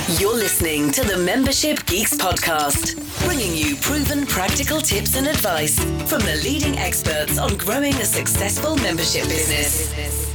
You're listening to the Membership Geeks podcast, bringing you proven practical tips and advice from the leading experts on growing a successful membership business.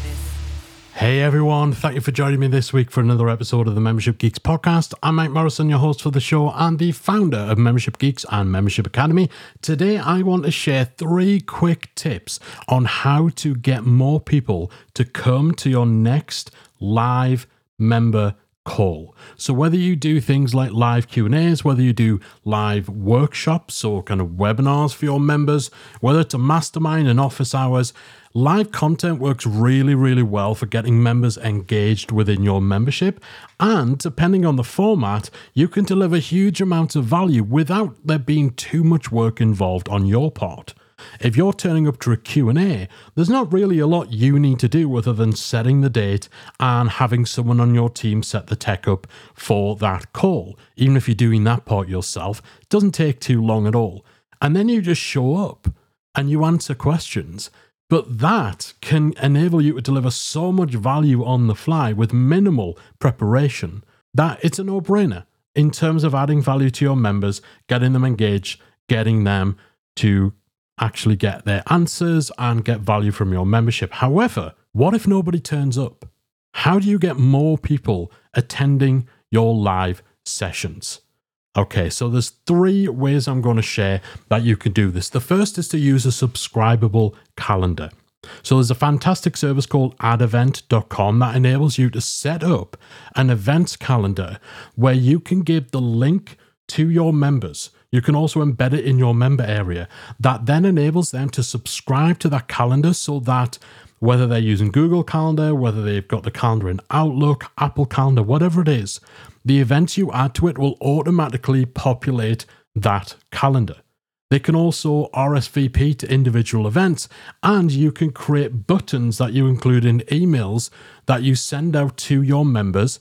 Hey everyone, thank you for joining me this week for another episode of the Membership Geeks podcast. I'm Mike Morrison, your host for the show and the founder of Membership Geeks and Membership Academy. Today I want to share 3 quick tips on how to get more people to come to your next live member call. So whether you do things like live Q&As, whether you do live workshops or kind of webinars for your members, whether it's a mastermind and office hours, live content works really, really well for getting members engaged within your membership. And depending on the format, you can deliver huge amounts of value without there being too much work involved on your part. If you're turning up to a Q&A, there's not really a lot you need to do other than setting the date and having someone on your team set the tech up for that call. Even if you're doing that part yourself, it doesn't take too long at all. And then you just show up and you answer questions. But that can enable you to deliver so much value on the fly with minimal preparation that it's a no-brainer in terms of adding value to your members, getting them engaged, getting them to actually get their answers and get value from your membership. However, what if nobody turns up? How do you get more people attending your live sessions? Okay, so there's 3 ways I'm going to share that you can do this. The first is to use a subscribable calendar. So there's a fantastic service called adevent.com that enables you to set up an events calendar where you can give the link to your members. You can also embed it in your member area. That then enables them to subscribe to that calendar so that whether they're using Google Calendar, whether they've got the calendar in Outlook, Apple Calendar, whatever it is, the events you add to it will automatically populate that calendar. They can also RSVP to individual events, and you can create buttons that you include in emails that you send out to your members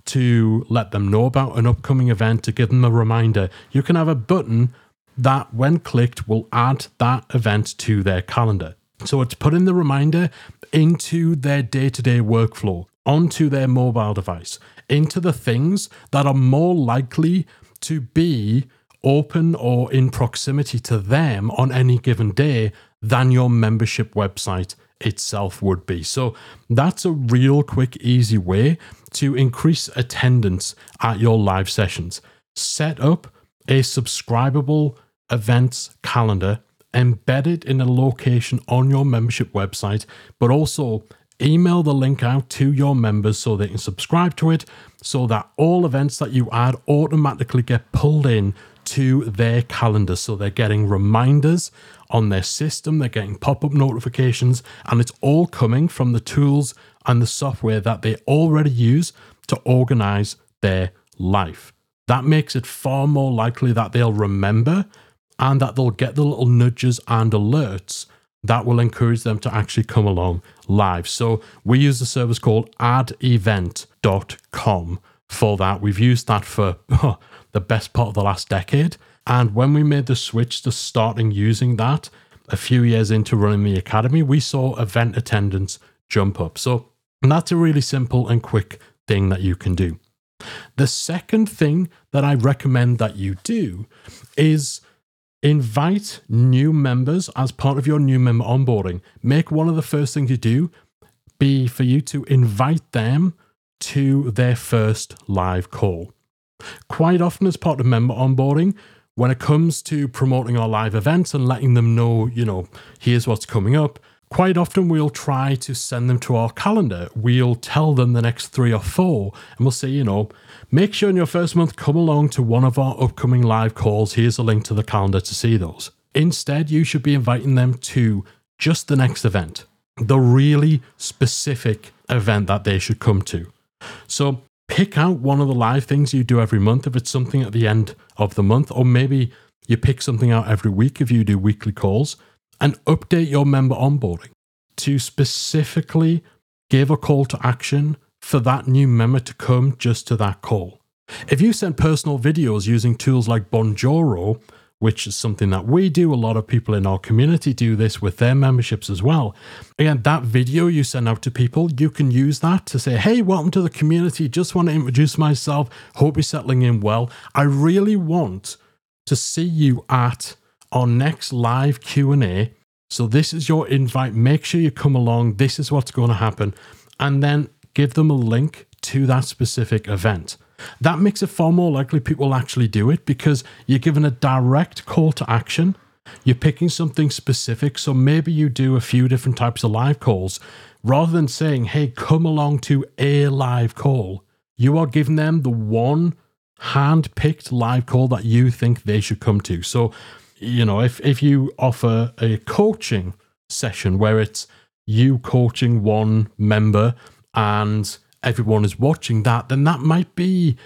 to let them know about an upcoming event, to give them a reminder. You can have a button that, when clicked, will add that event to their calendar. So it's putting the reminder into their day-to-day workflow, onto their mobile device, into the things that are more likely to be open or in proximity to them on any given day than your membership website itself would be. So that's a real quick, easy way to increase attendance at your live sessions. Set up a subscribable events calendar, embed it in a location on your membership website, but also email the link out to your members so they can subscribe to it, so that all events that you add automatically get pulled in to their calendar. So they're getting reminders on their system, they're getting pop-up notifications, and it's all coming from the tools and the software that they already use to organize their life. That makes it far more likely that they'll remember and that they'll get the little nudges and alerts that will encourage them to actually come along live. So we use a service called adevent.com for that. We've used that for the best part of the last decade. And when we made the switch to starting using that a few years into running the academy, we saw event attendance jump up. So that's a really simple and quick thing that you can do. The second thing that I recommend that you do is invite new members as part of your new member onboarding. Make one of the first things you do be for you to invite them to their first live call. Quite often as part of member onboarding, when it comes to promoting our live events and letting them know, here's what's coming up, quite often we'll try to send them to our calendar. We'll tell them the next 3 or 4, and we'll say, make sure in your first month, come along to one of our upcoming live calls. Here's a link to the calendar to see those. Instead, you should be inviting them to just the next event, the really specific event that they should come to. So pick out one of the live things you do every month if it's something at the end of the month, or maybe you pick something out every week if you do weekly calls, and update your member onboarding to specifically give a call to action for that new member to come just to that call. If you send personal videos using tools like Bonjoro, which is something that we do. A lot of people in our community do this with their memberships as well. Again, that video you send out to people, you can use that to say, hey, welcome to the community. Just want to introduce myself. Hope you're settling in well. I really want to see you at our next live Q&A. So this is your invite. Make sure you come along. This is what's going to happen. And then give them a link to that specific event. That makes it far more likely people will actually do it because you're given a direct call to action. You're picking something specific. So maybe you do a few different types of live calls. Rather than saying, hey, come along to a live call, you are giving them the one hand-picked live call that you think they should come to. So, if you offer a coaching session where it's you coaching one member and everyone is watching that, then it might be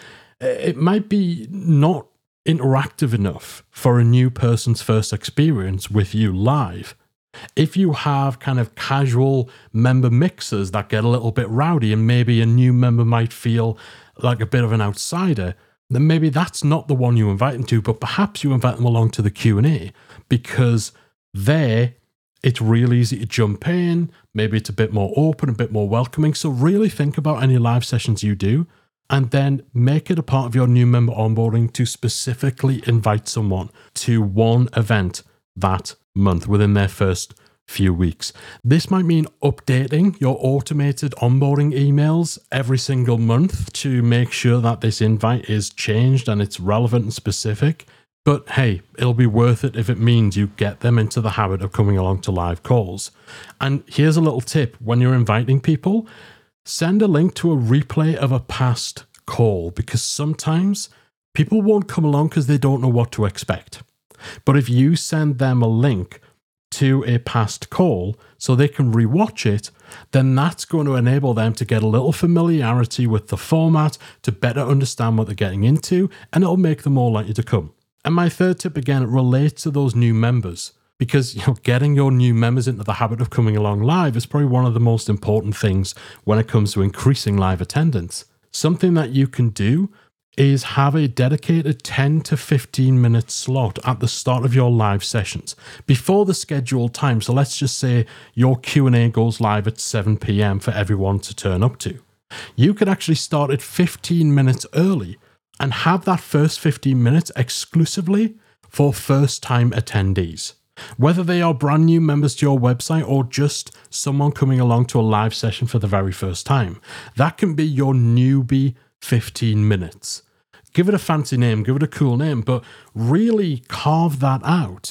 not interactive enough for a new person's first experience with you live. If you have kind of casual member mixers that get a little bit rowdy and maybe a new member might feel like a bit of an outsider, then maybe that's not the one you invite them to, but perhaps you invite them along to the Q&A because there it's really easy to jump in. Maybe it's a bit more open, a bit more welcoming. So really think about any live sessions you do and then make it a part of your new member onboarding to specifically invite someone to one event that month within their first few weeks. This might mean updating your automated onboarding emails every single month to make sure that this invite is changed and it's relevant and specific. But hey, it'll be worth it if it means you get them into the habit of coming along to live calls. And here's a little tip. When you're inviting people, send a link to a replay of a past call because sometimes people won't come along because they don't know what to expect. But if you send them a link to a past call so they can rewatch it, then that's going to enable them to get a little familiarity with the format, to better understand what they're getting into, and it'll make them more likely to come. And my third tip, again, relates to those new members because getting your new members into the habit of coming along live is probably one of the most important things when it comes to increasing live attendance. Something that you can do is have a dedicated 10 to 15 minute slot at the start of your live sessions before the scheduled time. So let's just say your Q&A goes live at 7 p.m. for everyone to turn up to. You could actually start it 15 minutes early and have that first 15 minutes exclusively for first-time attendees. Whether they are brand new members to your website or just someone coming along to a live session for the very first time, that can be your newbie 15 minutes. Give it a fancy name, give it a cool name, but really carve that out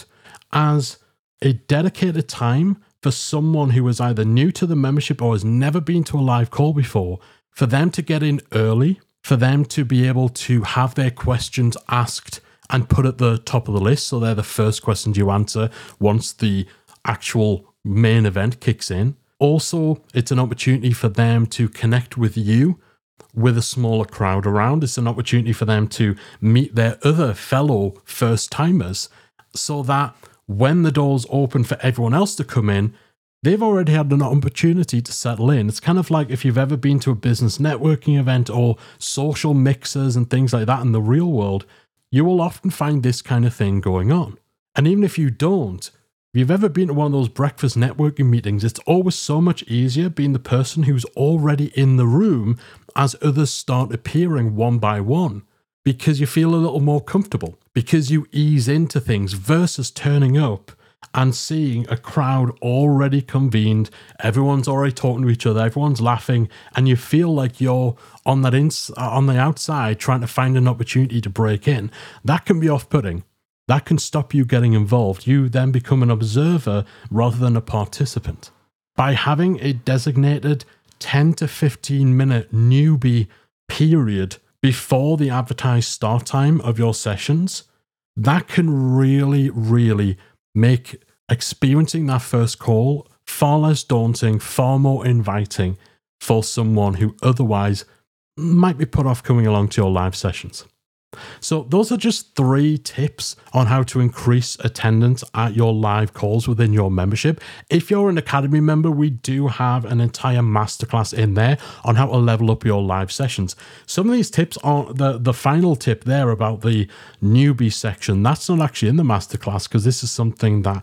as a dedicated time for someone who is either new to the membership or has never been to a live call before, for them to get in early, for them to be able to have their questions asked and put at the top of the list. So they're the first questions you answer once the actual main event kicks in. Also, it's an opportunity for them to connect with you with a smaller crowd around. It's an opportunity for them to meet their other fellow first-timers so that when the doors open for everyone else to come in, they've already had an opportunity to settle in. It's kind of like if you've ever been to a business networking event or social mixers and things like that in the real world, you will often find this kind of thing going on. And even if you don't, if you've ever been to one of those breakfast networking meetings, it's always so much easier being the person who's already in the room as others start appearing one by one, because you feel a little more comfortable, because you ease into things versus turning up and seeing a crowd already convened, everyone's already talking to each other, everyone's laughing, and you feel like you're on the outside trying to find an opportunity to break in. That can be off-putting. That can stop you getting involved. You then become an observer rather than a participant. By having a designated 10 to 15 minute newbie period before the advertised start time of your sessions, that can really, really make experiencing that first call far less daunting, far more inviting for someone who otherwise might be put off coming along to your live sessions. So those are just 3 tips on how to increase attendance at your live calls within your membership. If you're an Academy member, we do have an entire masterclass in there on how to level up your live sessions. Some of these tips are the final tip there about the newbie section. That's not actually in the masterclass because this is something that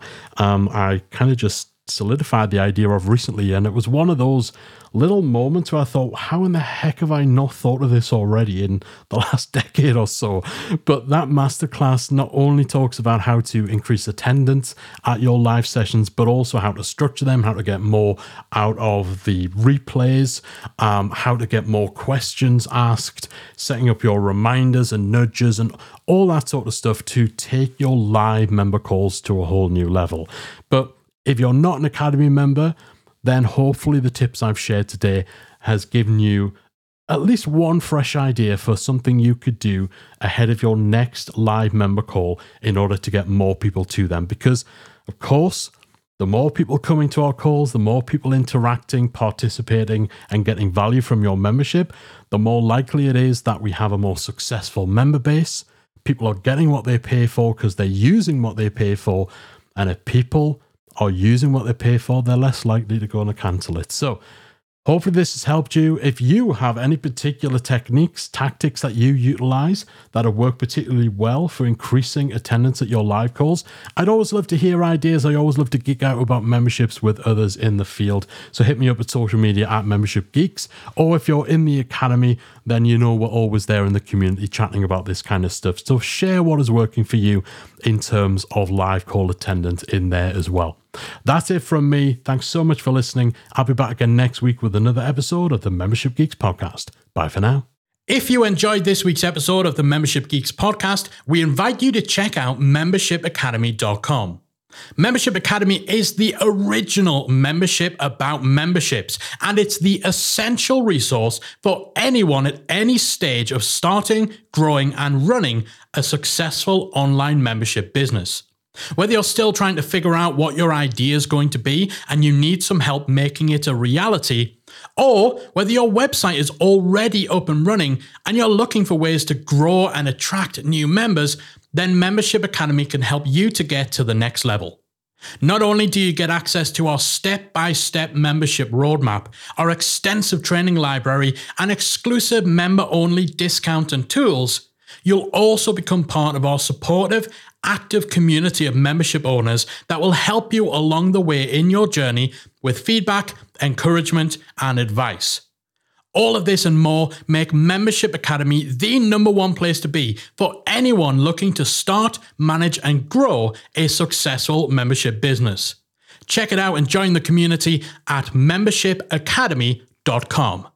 I kind of just solidified the idea of recently, and it was one of those little moments where I thought, how in the heck have I not thought of this already in the last decade or so? But that masterclass not only talks about how to increase attendance at your live sessions, but also how to structure them, how to get more out of the replays, how to get more questions asked, setting up your reminders and nudges and all that sort of stuff to take your live member calls to a whole new level. But if you're not an Academy member, then hopefully the tips I've shared today has given you at least one fresh idea for something you could do ahead of your next live member call in order to get more people to them. Because, of course, the more people coming to our calls, the more people interacting, participating, and getting value from your membership, the more likely it is that we have a more successful member base. People are getting what they pay for because they're using what they pay for. And if people are using what they pay for, they're less likely to go and cancel it. So hopefully this has helped you. If you have any particular techniques, tactics that you utilize that have worked particularly well for increasing attendance at your live calls, I'd always love to hear ideas. I always love to geek out about memberships with others in the field. So hit me up at social media at Membership Geeks. Or if you're in the Academy, then you know we're always there in the community chatting about this kind of stuff. So share what is working for you in terms of live call attendance in there as well. That's it from me. Thanks so much for listening. I'll be back again next week with another episode of the Membership Geeks podcast. Bye for now. If you enjoyed this week's episode of the Membership Geeks podcast, we invite you to check out membershipacademy.com. Membership Academy is the original membership about memberships, and it's the essential resource for anyone at any stage of starting, growing, and running a successful online membership business. Whether you're still trying to figure out what your idea is going to be and you need some help making it a reality, or whether your website is already up and running and you're looking for ways to grow and attract new members, then Membership Academy can help you to get to the next level. Not only do you get access to our step-by-step membership roadmap, our extensive training library, and exclusive member-only discount and tools, you'll also become part of our supportive, active community of membership owners that will help you along the way in your journey with feedback, encouragement, and advice. All of this and more make Membership Academy the #1 place to be for anyone looking to start, manage, and grow a successful membership business. Check it out and join the community at membershipacademy.com.